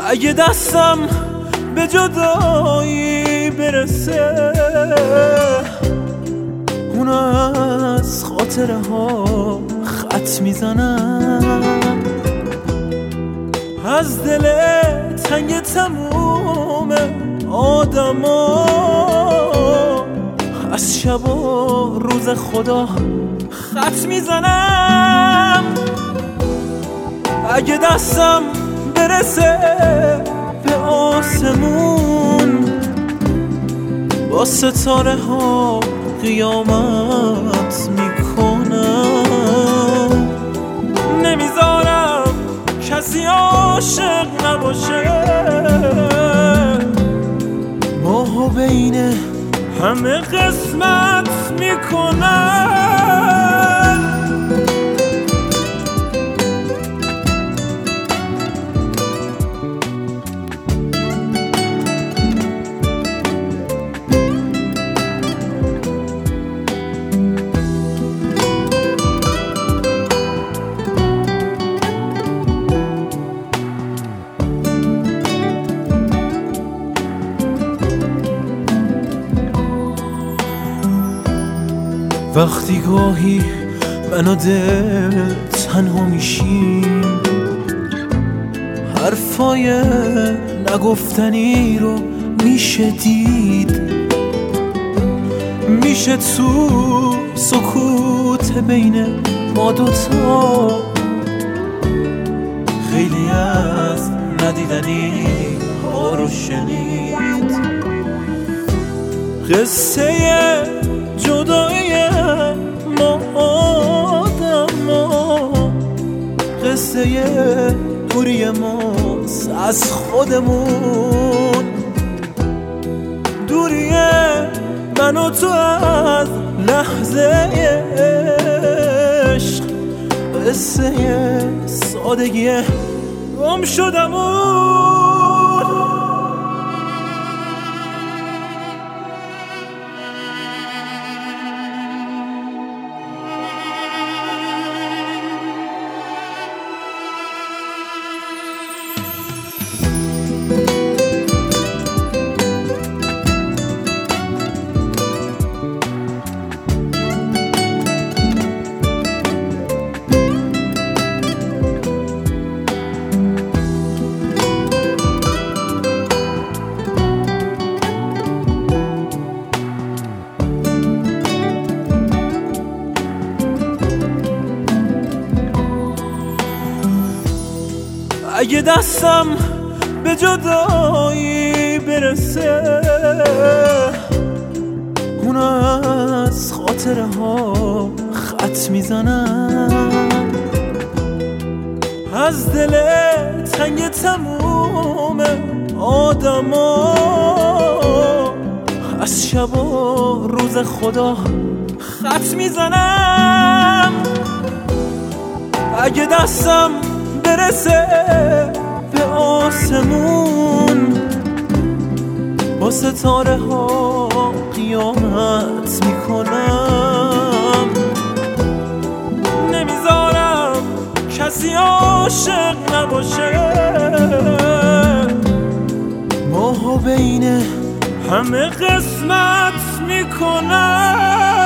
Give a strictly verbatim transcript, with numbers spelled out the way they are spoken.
اگه دستم به جدایی برسه، اون از خاطره ها خط میزنم، از دل تنگ تموم آدم ها، از شب و روز خدا خط میزنم. اگه دستم برسه به آسمون، با ستاره ها قیامت میکنم، نمیذارم کسی عاشق نباشه، ماهو بین همه قسمت میکنم. وقتی گاهی من و دل تنها میشیم، حرفای نگفتنی رو میشه دید، میشه تو سکوت بین ما دوتا خیلی از ندیدنی ها رو شنید. قصه جدایی ما آدم ها، قصه دوری ماست از خودمون، دوری من و تو از لحظه عشق، قصه سادگی گم شدمون. اگه دستم به جدایی برسه، اون از خاطره ها خط میزنم، از دل تنگ تموم آدم ها، از شب و روز خدا خط میزنم. اگه دستم برسه به آسمون، با ستاره ها قیامت میکنم، نمیذارم کسی عاشق نباشه، ماهو بین همه قسمت میکنم.